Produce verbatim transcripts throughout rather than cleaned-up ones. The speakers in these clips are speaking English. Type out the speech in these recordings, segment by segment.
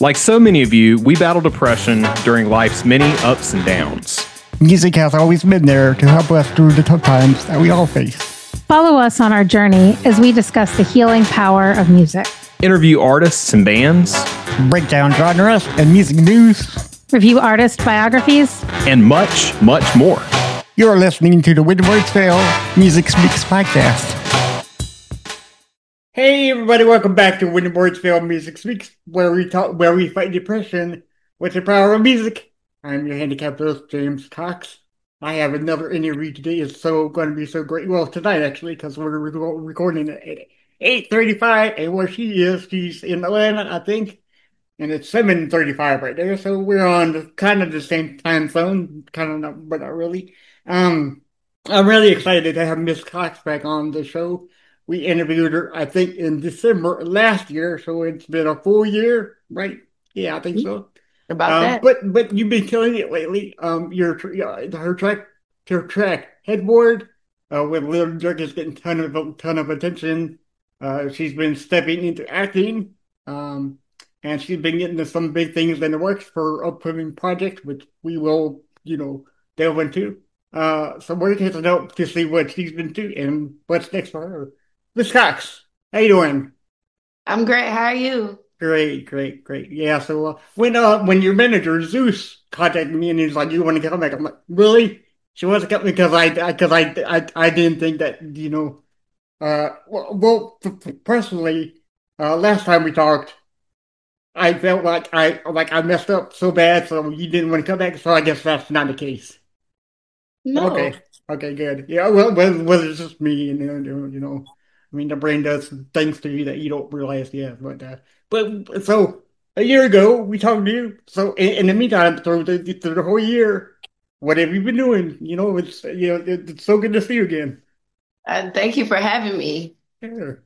Like so many of you, we battle depression during life's many ups and downs. Music has always been there to help us through the tough times that we all face. Follow us on our journey as we discuss the healing power of music. Interview artists and bands. Break down genres and music news. Review artist biographies. And much, much more. You're listening to the When Words Fail Music Speaks podcast. Hey everybody, welcome back to When Words Fail Music Speaks, where we talk, where we fight depression with the power of music. I'm your handicapped host, James Cox. I have another interview today. It's so going to be so great. Well, tonight actually, because we're re- recording at eight thirty-five, and where she is, she's in Atlanta, I think, and it's seven thirty-five right there. So we're on kind of the same time zone, kind of, not, but not really. Um, I'm really excited to have Miss Cox back on the show. We interviewed her, I think, in December last year, so it's been a full year, right? Yeah, I think so. About um, that. But but you've been killing it lately. Um, your her track, her track Headboard, uh, with Little Dirk is getting ton of ton of attention. Uh, she's been stepping into acting, um, and she's been getting to some big things in the works for upcoming projects, which we will, you know, delve into. Uh, so we're here to help to see what she's been doing and what's next for her. Miss Cox, how you doing? I'm great. How are you? Great, great, great. Yeah. So uh, when uh when your manager Zeus contacted me and he was like, "You want to come back?" I'm like, "Really?" She wants to come because I because I, I I I didn't think that, you know. Uh, well, well personally, uh, last time we talked, I felt like I like I messed up so bad, so you didn't want to come back. So I guess that's not the case. No. Okay. Okay. Good. Yeah. Well, well, well it's just me, you know. You know. I mean, the brain does things to you that you don't realize. Yeah. But uh, but so a year ago we talked to you. So in, in the meantime, through the through the whole year, what have you been doing? You know, it's you know it, it's so good to see you again. Uh, thank you for having me. Sure.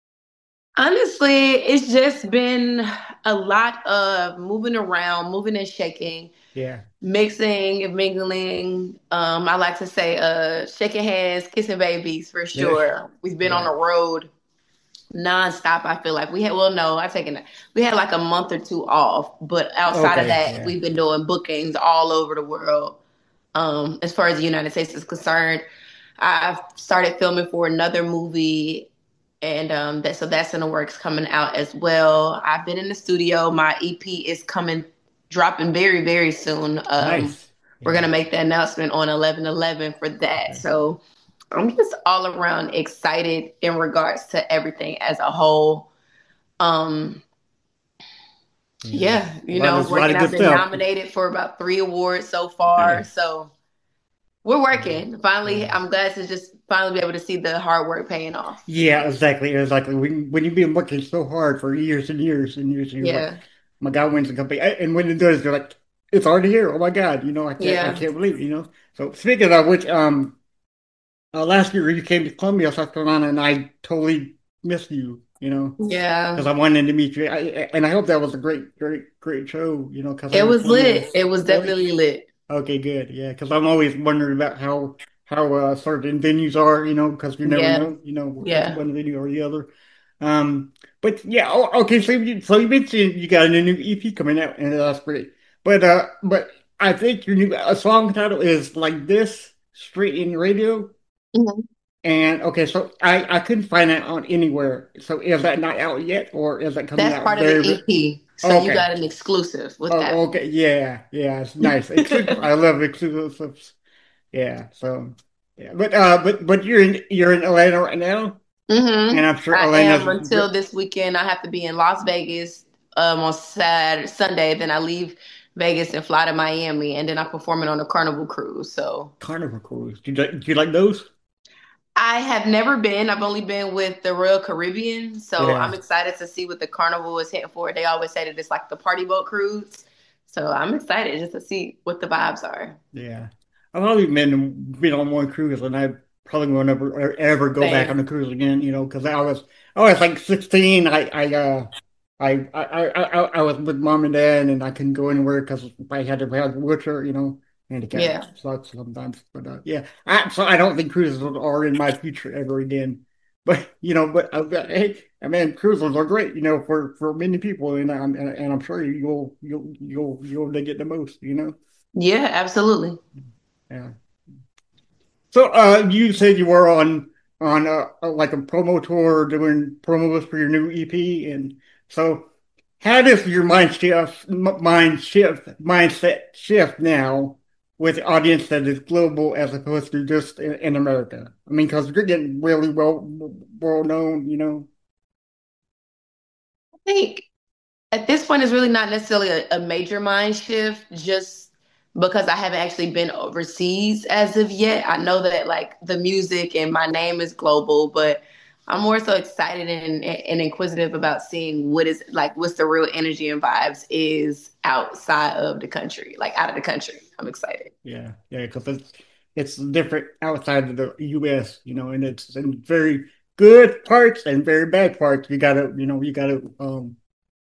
Honestly, it's just been a lot of moving around, moving and shaking. Yeah. Mixing and mingling. Um, I like to say uh, shaking hands, kissing babies for sure. Yeah. We've been Yeah. on the road nonstop. I feel like we had, well, no, I've taken, we had like a month or two off, but outside Okay, of that, yeah. we've been doing bookings all over the world. Um, as far as the United States is concerned, I've started filming for another movie, and um, that so that's in the works, coming out as well. I've been in the studio. My E P is coming, dropping very, very soon. Um, Nice. We're gonna make the announcement on eleven eleven for that. Okay. So I'm just all around excited in regards to everything as a whole. Um, yeah, you A lot know, of- a lot of working. good I've been stuff. nominated for about three awards so far. Nice. So we're working. Finally, I'm glad to just finally be able to see the hard work paying off. Yeah, exactly, exactly. When when you've been working so hard for years and years and years, and you're Yeah. like, my God, when's it gonna be? And when it does, you're like, it's already here. Oh my God, you know, I can't, I Yeah. can't believe it, you know. So speaking of which, um, uh, last year you came to Columbia, South Carolina, and I totally missed you, you know, Yeah. because I wanted to meet you. I, and I hope that was a great, great, great show, you know, because It was lit. It was definitely lit. Okay, good. Yeah, because I'm always wondering about how how uh, certain venues are, you know, because you never Yeah. know, you know, Yeah. one venue or the other. Um, but yeah, oh, okay. So you so you mentioned you got a new E P coming out, and that's great. But uh, but I think your new a song title is like this, Straight in Radio. Mhm. And okay, so I I couldn't find that on anywhere. So is that not out yet, or is that coming That's out part of very? the E P. So Okay. you got an exclusive with that. Oh, okay. Yeah, yeah, it's nice. Exclusive. I love exclusives. Yeah. So, yeah, but uh, but but you're in you're in Atlanta right now, Mm-hmm. and I'm sure I Atlanta's am until this weekend. I have to be in Las Vegas um, on Saturday, Sunday. Then I leave Vegas and fly to Miami, and then I'm performing on a Carnival cruise. So Carnival cruise. Do you like, do you like those? I have never been. I've only been with the Royal Caribbean. So Yeah. I'm excited to see what the Carnival is hitting for. They always say that it's like the party boat cruise. So I'm excited just to see what the vibes are. Yeah. I've only been been on one cruise, and I probably will never ever go back Same. on a cruise again. You know, because I was I was like sixteen. I I uh. I, I, I, I I was with mom and dad, and I couldn't go anywhere because I had to have a wheelchair, you know, handicap Yeah. sucks sometimes. But uh, yeah, I, so I don't think cruises are in my future ever again. but you know, but uh, but, hey, I mean, cruises are great, you know, for for many people, and I'm and, and I'm sure you'll you'll you'll you'll dig it the most, you know. Yeah, absolutely. Yeah. So, uh, you said you were on on uh, uh, like a promo tour doing promos for your new E P, and so how does your mind shift, m- mind shift, mindset shift now with an audience that is global as opposed to just in, in America? I mean, because you're getting really well well known, you know. I think at this point, it's really not necessarily a, a major mind shift, just because I haven't actually been overseas as of yet. I know that like the music and my name is global, but I'm more so excited and, and inquisitive about seeing what is like, what's the real energy and vibes is outside of the country, like out of the country. I'm excited. Yeah, yeah, because it's it's different outside of the U S, you know, and it's in very good parts and very bad parts. You gotta, you know, you gotta um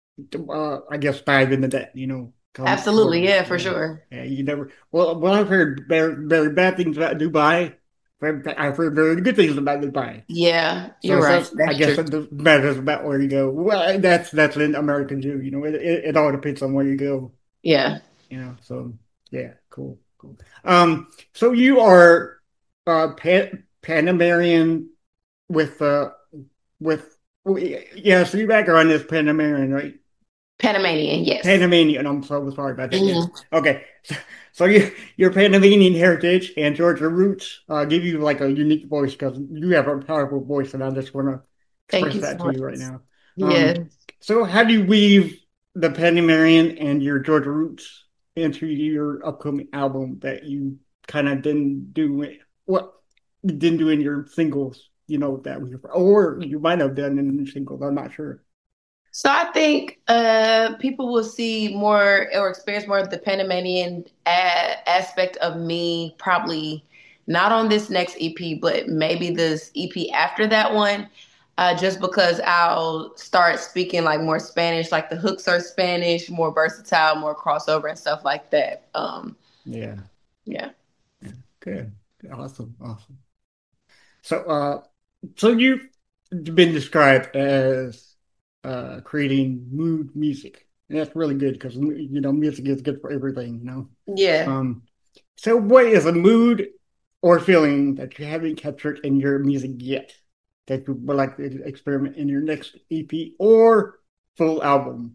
uh, I guess dive into that, you know, come Absolutely. forward. Yeah, for Yeah. sure. Yeah, you never, well, well, I've heard very, very bad things about Dubai. I've heard very good things about Dubai. Yeah, So, you're so right. I That's guess true. it matters about where you go. Well, that's that's in American too, you know, it, it, it all depends on where you go, Yeah. you know, so yeah, cool, cool. Um, so you are uh Pan Panamerican with uh with, yeah, so your background is Panamerican, right? Panamanian. Yes. Panamanian. I'm so sorry about that. Yes. Mhm. Okay. So, so you, your Panamanian heritage and Georgia roots uh, give you like a unique voice because you have a powerful voice, and I just want to Thank express you so that to much. you right now. Um, Yeah. so how do you weave the Panamanian and your Georgia roots into your upcoming album that you kind of didn't do it- what you didn't do in your singles? You know that was your, or you might have done in your singles. I'm not sure. So I think uh, people will see more or experience more of the Panamanian a- aspect of me probably not on this next E P, but maybe this E P after that one, uh, just because I'll start speaking like more Spanish, like the hooks are Spanish, more versatile, more crossover and stuff like that. Um, Yeah. yeah. Yeah. Good. Awesome. Awesome. So, uh, so you've been described as uh, creating mood music, and that's really good because you know music is good for everything. You know. Yeah. Um, so, what is a mood or feeling that you haven't captured in your music yet that you would like to experiment in your next E P or full album?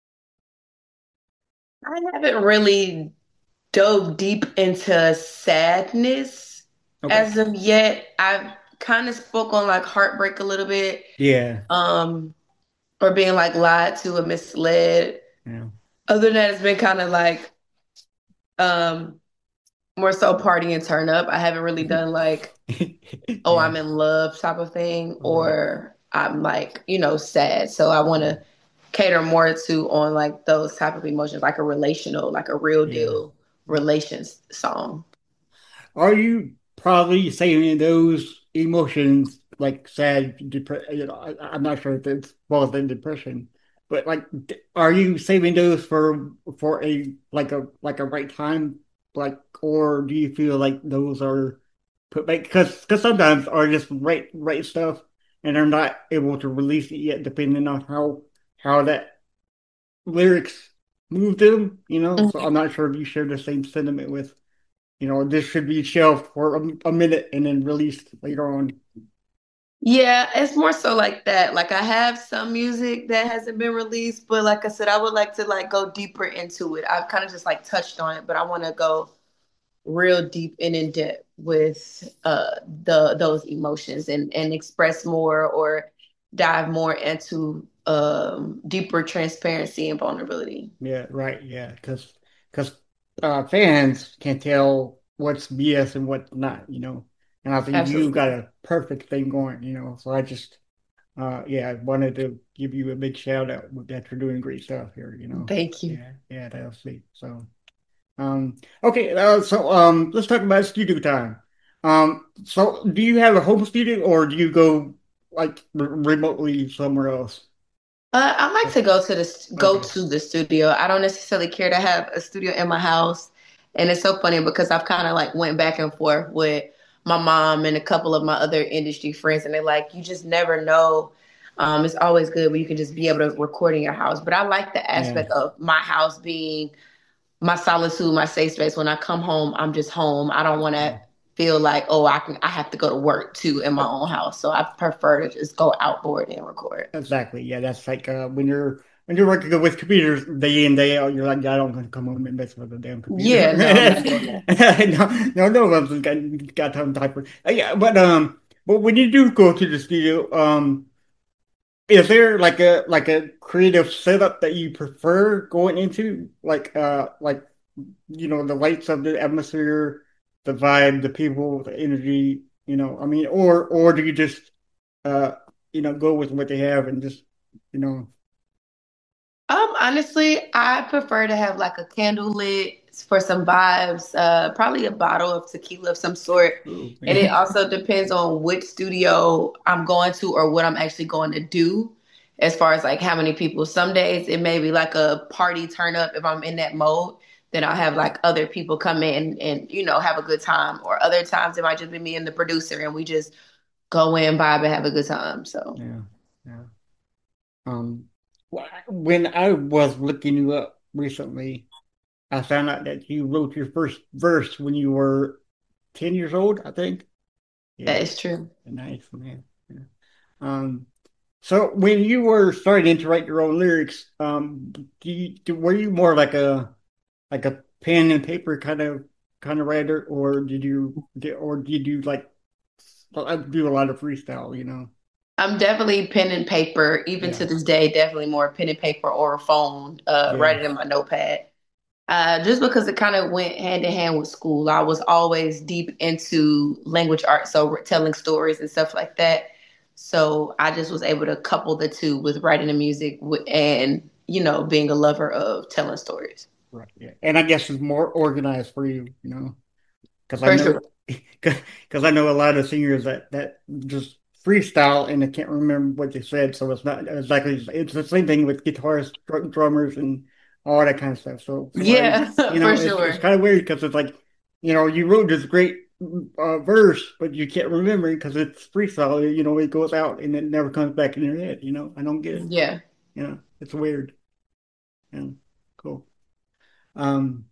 I haven't really dove deep into sadness Okay. as of yet. I've kind of spoke on like heartbreak a little bit, Yeah. um, or being like lied to or misled. Yeah. Other than that, it's been kind of like um, more so party and turn up. I haven't really done like, oh, Yeah. I'm in love type of thing, Right. or I'm like, you know, sad. So I want to cater more to on like those type of emotions, like a relational, like a real Yeah. deal relations song. Are you probably saying those emotions like sad, depression? You know, I, I'm not sure if it's falls in depression, but like, d- are you saving those for for a like a like a right time, like, or do you feel like those are put back because because sometimes are just right right stuff and they're not able to release it yet, depending on how how that lyrics move them, you know. So I'm not sure if you share the same sentiment with you know, this should be shelved for a, a minute and then released later on. Yeah, it's more so like that. Like I have some music that hasn't been released, but like I said, I would like to like go deeper into it. I've kind of just like touched on it, but I want to go real deep and in depth with uh the those emotions and and express more or dive more into um deeper transparency and vulnerability. Yeah, right. Yeah, because because uh, fans can tell what's B S and what's not, you know. And I think you Absolutely. got a perfect thing going, you know. So I just, uh, yeah, I wanted to give you a big shout out that you're doing great stuff here, you know. Thank you. Yeah, yeah, that'll see. So, um, okay, uh, so um, let's talk about studio time. Um, so do you have a home studio or do you go like r remotely somewhere else? Uh, I like to go to the go Okay. to the studio. I don't necessarily care to have a studio in my house, and it's so funny because I've kind of like went back and forth with my mom and a couple of my other industry friends, and they're like, you just never know. Um, it's always good when you can just be able to record in your house. But I like the Yeah. aspect of my house being my solitude, my safe space. When I come home, I'm just home. I don't want to feel like, oh, I can, I have to go to work too in my own house. So I prefer to just go outboard and record. Exactly. Yeah, that's like uh, when you're when you're working with computers day in day out, you're like, yeah, I don't want to come home and mess with the damn computer. Yeah, no, I'm not doing that. no, no, no one's got got time to type. Uh, yeah, but um, but when you do go to the studio, um, is there like a like a creative setup that you prefer going into, like uh, like you know, the lights of the atmosphere, the vibe, the people, the energy, you know, I mean, or or do you just uh, you know, go with what they have and just, you know. Um, honestly, I prefer to have like a candle lit for some vibes, uh, probably a bottle of tequila of some sort. Ooh, And it yeah. also depends on which studio I'm going to or what I'm actually going to do as far as like how many people. Some days it may be like a party turn up if I'm in that mode. Then I'll have like other people come in and, you know, have a good time. Or other times it might just be me and the producer and we just go in, vibe, and have a good time. So Yeah, yeah. Um, wh- when I was looking you up recently, I found out that you wrote your first verse when you were ten years old, I think. that Yeah, is true. nice, man. Yeah. Um, so when you were starting to write your own lyrics, um, do you, do, were you more like a like a pen and paper kind of kind of writer, or did you or did you like I do a lot of freestyle, you know? I'm definitely pen and paper, even Yeah, to this day, definitely more pen and paper or a phone, uh, yeah, writing in my notepad. Uh, just because it kind of went hand in hand with school. I was always deep into language arts, so telling stories and stuff like that. So I just was able to couple the two with writing the music wi- and, you know, being a lover of telling stories. right, yeah. And I guess it's more organized for you, you know, because I For know sure. because I know a lot of singers that that just freestyle and I can't remember what they said, so it's not exactly it's the same thing with guitarists, dr- drummers, and all that kind of stuff. So so I, Yeah, you for know, it's it's sure. kind of weird because it's like, you know, you wrote this great uh, verse, but you can't remember it because it's freestyle. You know, it goes out and it never comes back in your head. You know, I don't get it. Yeah. You know, it's weird. Yeah, cool. Um,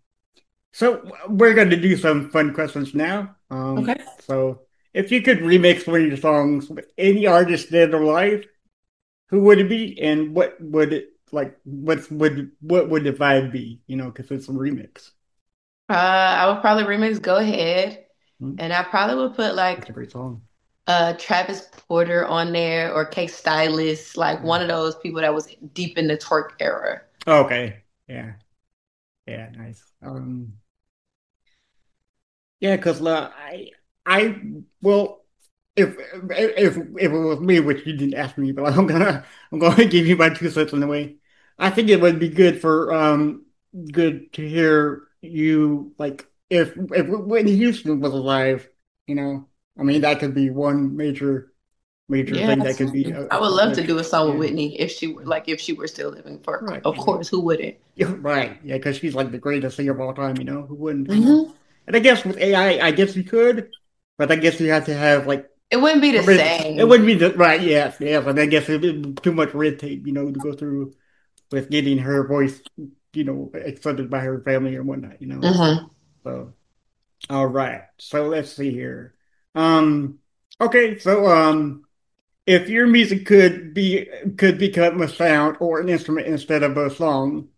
so we're going to do some fun questions now. Um, Okay. so if you could remix one of your songs with any artist dead or alive, who would it be, and what would it like? What would what would the vibe be? You know, because it's a remix. Uh, I would probably remix Go Ahead. Hmm? And I probably would put That's like a great song. uh Travis Porter on there or Case Stylist, like Yeah. one of those people that was deep in the twerk era. Okay. Yeah. Yeah. Nice. Um. Yeah, because uh, I I well, if if if it was me, which you didn't ask me, but I'm gonna I'm gonna give you my two cents in the way. I think it would be good for um good to hear you like if if Whitney Houston was alive, you know. I mean that could be one major major Yeah, thing that could be absolutely. uh, I would love to accomplished. do a song with Yeah, Whitney if she were like if she were still living for right. of Yeah, course, who wouldn't? yeah, right. Yeah, because she's like the greatest singer of all time. You know, who wouldn't? You know. Hmm. And I guess with A I, I I guess you could, but I guess you have to have like It wouldn't be the red. It same. wouldn't be the right. Yes, yes. But I guess it'd be too much red tape, you know, to go through with getting her voice, you know, accepted by her family and whatnot, you know. Hmm. So, all right. So let's see here. Um. Okay. So, um, if your music could be could become a sound or an instrument instead of a song,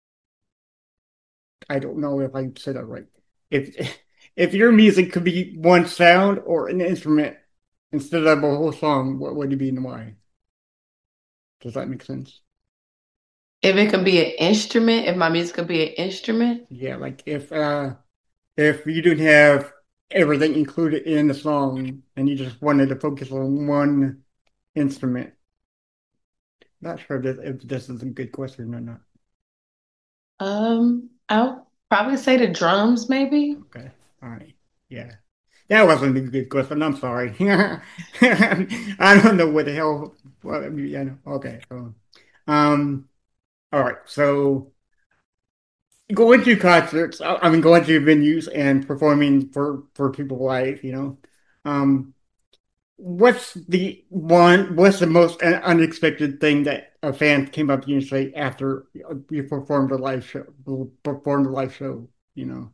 I don't know if I said that right. If if your music could be one sound or an instrument instead of a whole song, what would it be and why? Does that make sense? If it can be an instrument, if my music could be an instrument, Yeah, like if uh if you didn't have everything included in the song and you just wanted to focus on one instrument. Not sure if this, if this is a good question or not. um, I'll probably say the drums, maybe. Okay. All right. Yeah. That wasn't a good question. I'm sorry. I don't know what the hell. Well, yeah, no. Okay. So, um. All right. So going to concerts. I I mean, going to venues and performing for for people live. You know. Um, what's the one? What's the most un- unexpected thing that a fan came up to you and say after you performed a live show? Performed a live show, you know?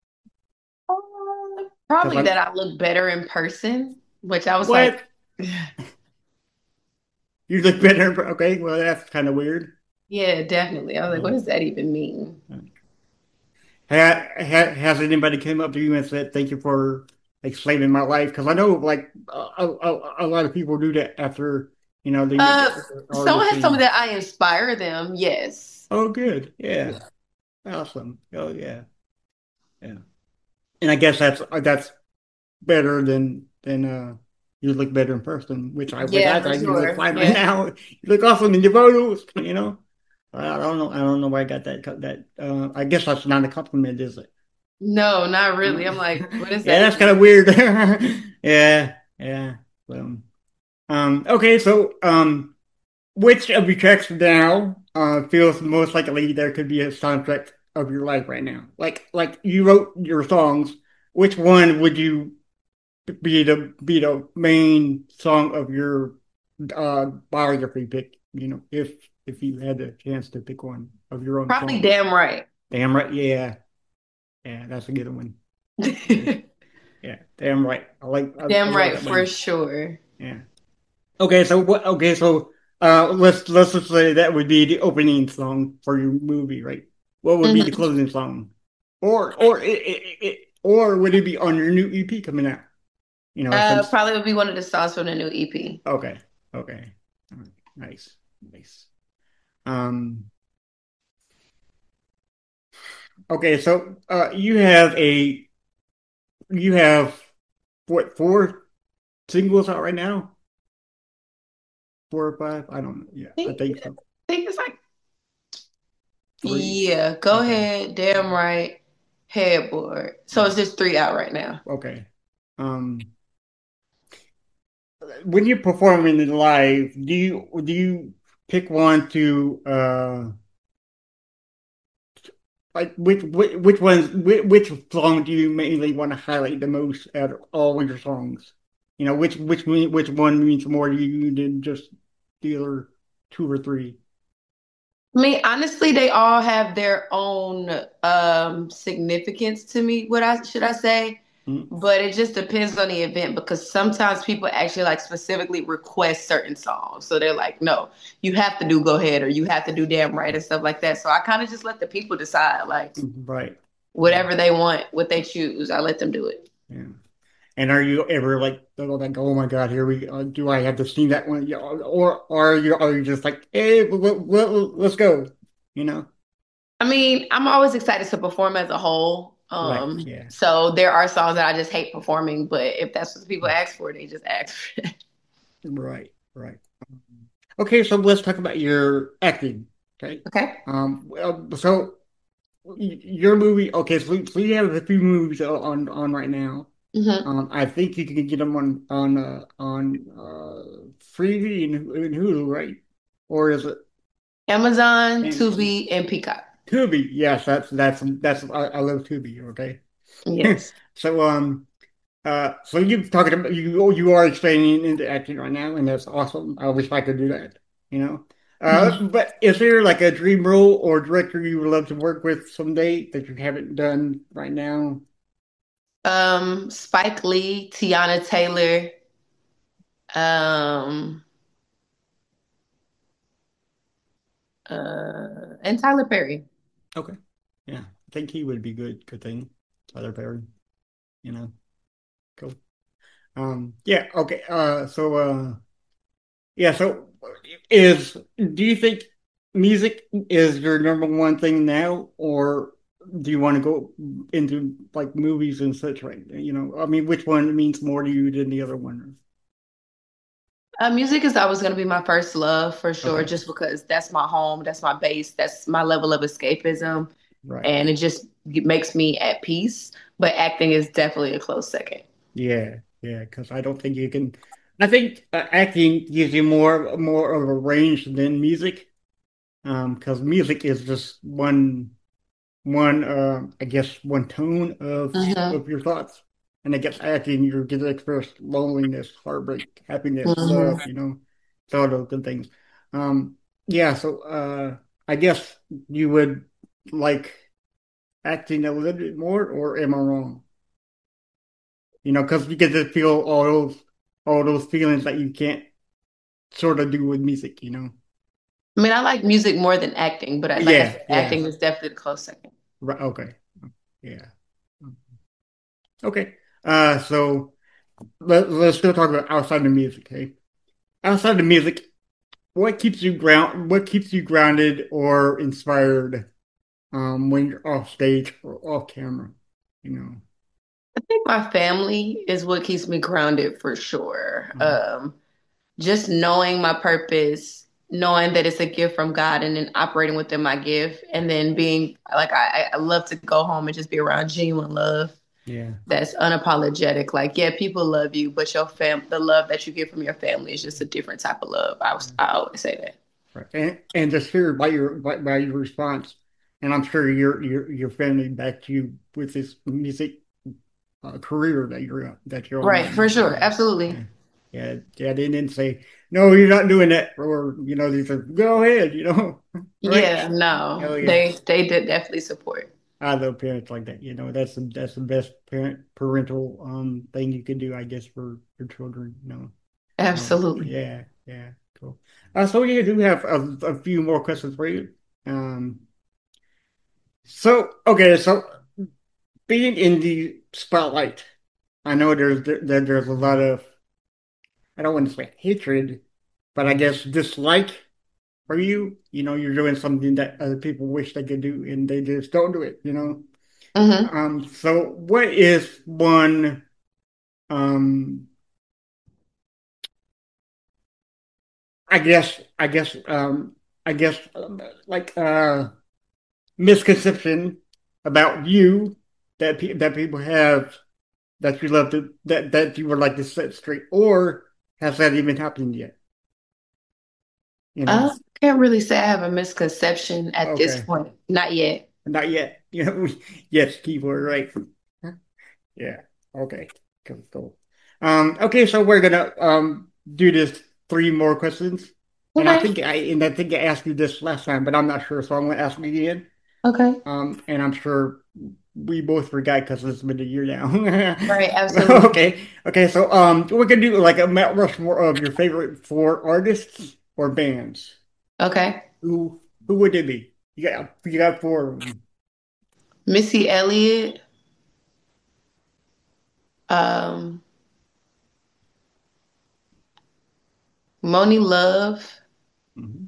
Uh, Because Probably I that I look better in person, which I was like, what you look better. Okay, well that's kind of weird. yeah, definitely. I was like, what Yeah. does that even mean? Ha, ha, has anybody came up to you and said thank you for like saving my life? Because I know like a, a, a lot of people do that after you know they Uh, the Someone artist has told me and that I inspire them. Yes. oh good yeah awesome oh yeah yeah and I guess that's that's better than than uh you look better in person, which I which I Yeah, for thought you look sure. fine right Yeah. now. You look awesome in your photos, you know. I don't know I don't know why I got that that uh I guess that's not a compliment, is it? No, not Uh, really. I'm like, what does yeah, that that's even kind of mean? weird. Yeah, yeah. Well, um, okay, so um, which of your tracks now uh feels most likely there could be a soundtrack of your life right now? Like, like you wrote your songs. Which one would you be the be the main song of your uh biography pick? You know, if if you had the chance to pick one of your own Probably songs. damn right. Damn right, yeah, yeah, that's a good one. Yeah, yeah, damn right. I like I, I Damn love right that for one. sure. Yeah. Okay, so what? Okay, so uh, let's let's just say that would be the opening song for your movie, right? What would be the Hmm. closing song, or or it, it, it, or would it be on your new E P coming out? You know, Uh, since probably would be one of the songs from the new E P. okay, okay, all right. Nice, nice. Um, okay, so uh, you have a you have what four singles out right now? Four or five? I don't know. Yeah, I I think, think I so. think it's like, Three. yeah, go Okay. ahead. Damn right. Headboard. So it's Yeah. just three out right now. Okay. Um. When you're performing it live, do you do you pick one to uh like which which, which ones which, which song do you mainly want to highlight the most out of all of your songs? You know, which which mean- which one means more to you than just the other two or three? I mean, honestly, they all have their own um significance to me. What I should I say? Mm, But it just depends on the event because sometimes people actually like specifically request certain songs. So they're like, no, you have to do Go Ahead or you have to do Damn Right and stuff like that. So I kind of just let the people decide, like right. Yeah. whatever they want, what they choose, I let them do it. Yeah. And are you ever like like oh my God, here we uh, do I have to sing that one? Yeah, or, or are you are you just like hey let, let, let's go, you know? I mean, I'm always excited to perform as a whole. Right. Um, Yeah. so there are songs that I just hate performing, but if that's what the people ask for, they just ask for it. Right, right. Okay, so let's talk about your acting. Okay. Okay. Um, well, so y- your movie. Okay, so, so you have a few movies on on right now. Hmm. Um, I think you can get them on on uh, on uh, Freevee and, and Hulu, right? Or is it Amazon, and Tubi, and Peacock. Tubi? Yes, that's that's that's I, I love Tubi. Okay. Yes. So um. Uh, so you're talking about you you are expanding into acting right now, and that's awesome. I wish I could do that, you know. Uh, Mhm. but is there like a dream role or director you would love to work with someday that you haven't done right now? Um, Spike Lee, Tiana Taylor, um, uh, and Tyler Perry. Okay, yeah, I think he would be good. Good thing, Tyler Perry, you know. Cool. Um, yeah. Okay. Uh, so uh, yeah. So is do you think music is your number one thing now, or do you want to go into like movies and such, right? You know, I mean, which one means more to you than the other one? Uh, music is always going to be my first love for sure, Okay, just because that's my home, that's my base, that's my level of escapism, right. and it just makes me at peace. But acting is definitely a close second. Yeah, yeah, because I don't think you can. I think uh, acting gives you more more of a range than music, um, because music is just one one uh, I guess one tone of Hmm. of your thoughts. And I guess acting, you get to express loneliness, heartbreak, happiness, love, Hmm. you know, it's all those good things. Um, yeah, so uh, I guess you would like acting a little bit more, or am I wrong? You know, because you get to feel all those all those feelings that you can't sort of do with music, you know? I mean, I like music more than acting, but I, like I Yeah, said, yeah. acting is definitely the close second. Right, okay. Yeah. Okay. Uh, so let, let's still talk about outside the music, okay? Outside the music, what keeps you ground what keeps you grounded or inspired um when you're off stage or off camera, you know? I think my family is what keeps me grounded for sure. Um, Um, just knowing my purpose, knowing that it's a gift from God, and then operating within my gift, and then being like I, I love to go home and just be around genuine love yeah. that's unapologetic. Like, yeah, people love you, but your fam the love that you get from your family is just a different type of love. I was I always say that. Right. And and just hear by your by, by your response, and I'm sure your your your family backed you with this music uh, career that you're that you're on Right, right for now. sure. Yeah, yeah, Absolutely. yeah. Yeah, they didn't say no, you're not doing that, or you know, they said go ahead, you know, right? Yeah, no. Oh yeah, They they did definitely support. I love parents like that. You know, that's the that's the best parent parental um thing you can do, I guess, for your children. You know, um, Absolutely. yeah, yeah, cool. Uh, so we do have a, a few more questions for you. Um, so okay, so being in the spotlight, I know there's there, there's a lot of I don't want to say hatred, but I guess dislike for you. You know, you're doing something that other people wish they could do, and they just don't do it. You know. Hmm. Um, so what is one um I guess I guess um I guess um, like uh misconception about you that pe that people have that you love to that that you would like to set straight, or has that even happened yet? You I know? can't really say I have a misconception at this Okay. point. Not yet. Not yet. You know, yes, keyword, right? Yeah. Okay. Cool, cool. Um, okay, so we're gonna um do this three more questions. And I Okay. think I and I think I asked you this last time, but I'm not sure, so I'm gonna ask you again. Okay. Um, and I'm sure we both forgot because it's been a year now. Right. Absolutely. Okay. Okay, so um we can do like a Mount Rushmore of your favorite four artists or bands. Okay. Who who would it be? You got you got four of them. Missy Elliott, um, Moni Love, Mhm.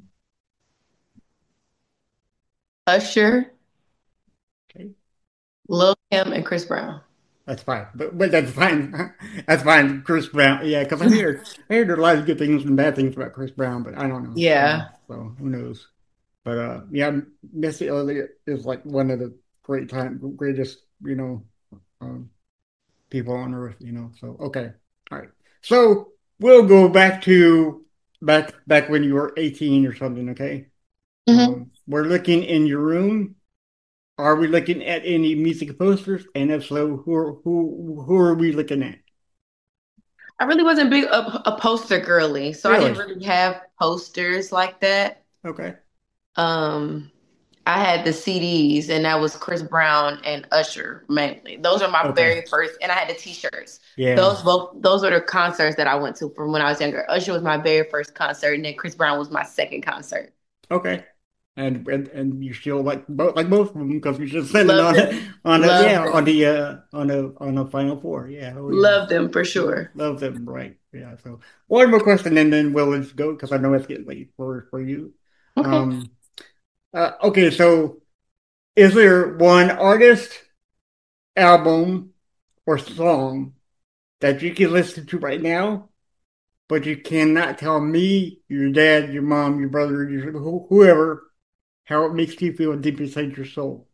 Usher, Okay. Lil Kim, and Chris Brown. That's fine, but but that's fine. That's fine. Chris Brown, yeah, because I hear I hear there are a lot of good things and bad things about Chris Brown, but I don't know, you know. Yeah. So who knows? But uh, yeah, Missy Elliott is like one of the great time, greatest, you know, um, people on earth, you know. So okay, all right. So we'll go back to back back when you were eighteen or something. Okay, Hmm. um, we're looking in your room. Are we looking at any music posters? And if so, who are, who who are we looking at? I really wasn't big a, a poster girly, so I didn't Really? really have posters like that. Okay. Um, I had the C Ds, and that was Chris Brown and Usher mainly. Those are my Okay. very first, and I had the T-shirts. Yeah. Those both, those were the concerts that I went to from when I was younger. Usher was my very first concert, and then Chris Brown was my second concert. Okay. And and and you still like both like both of them because you just said it Love on them, on a love yeah on them, the uh on a on a final four. Yeah. Oh yeah. love them for sure. Love them. Right. Yeah. So one more question and then we'll just go because I know it's getting late for for you. Okay. Um. Uh, okay. So is there one artist, album, or song that you can listen to right now, but you cannot tell me, your dad, your mom, your brother, your who- whoever, how it makes you feel deep inside your soul?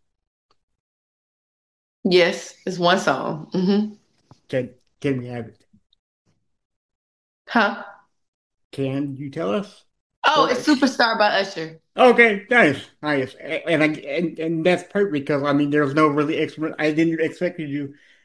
Yes, it's one song. Hmm. Can can we have it? Huh? Can you tell us? Oh, Or it's Superstar by Usher. okay, nice, nice, and and I, and, and that's perfect because I mean there's no really expert. I didn't expect you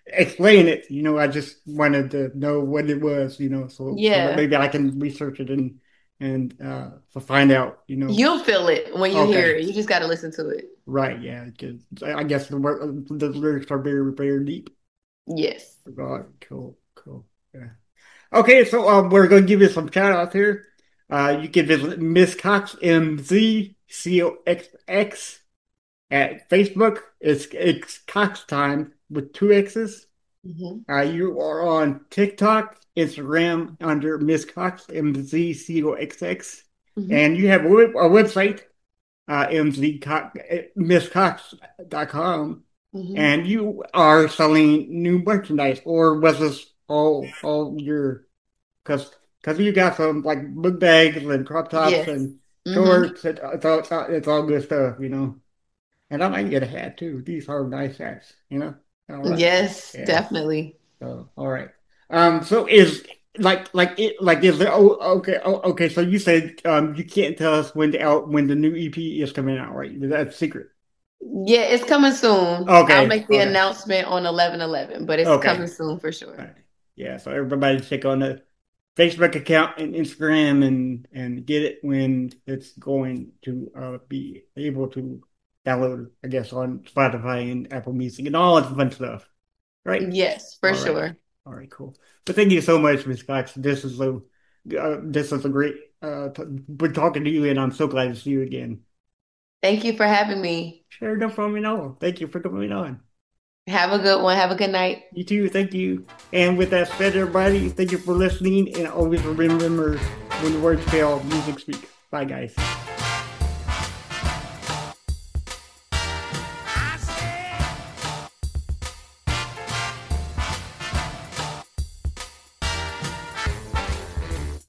explain it. You know, I just wanted to know what it was. You know, so, Yeah. so that maybe I can research it and and uh, to find out. You know, You'll feel it when you Okay. hear it. You just got to listen to it. right? Yeah, 'cause I guess the wor- the lyrics are very very deep. Yes. Right, cool, cool. Yeah. Okay, so um, we're gonna give you some shout outs here. Uh, you can visit Miss Cox M Z C O X X at Facebook. It's it's Cox Time with two X's. hmm Uh, you are on TikTok, Instagram under Miss Cox M Z C O X X, hmm and you have a, web, a website, uh, m z cox miss cox dot com. hmm And you are selling new merchandise, or was this all all your? Because because you got some like book bags and crop tops Yes. and hmm shorts. It, it's all it's all it's all good stuff, you know. And I might get a hat too. These are nice hats, you know. All right. Yes, Yeah. definitely. So all right. Um. So is like like it like is there? Oh, okay. Oh, okay. So you said um you can't tell us when the out when the new E P is coming out, right? That's secret. Yeah, it's coming soon. Okay, I'll make the okay. announcement on eleven eleven, but it's Okay. coming soon for sure. Right. Yeah, so everybody check on the Facebook account and Instagram and and get it when it's going to uh, be able to download, I guess, on Spotify and Apple Music and all that fun stuff. Right? Yes, for All right. sure. All right, cool. But thank you so much, Miss Cox. This is a uh, this is a great uh t- been talking to you, and I'm so glad to see you again. Thank you for having me. Sure, no problem at all. Thank you for coming on. Have a good one. Have a good night. You too, thank you. And with that said, everybody, thank you for listening. And always remember, when the words fail, music speaks. Bye, guys.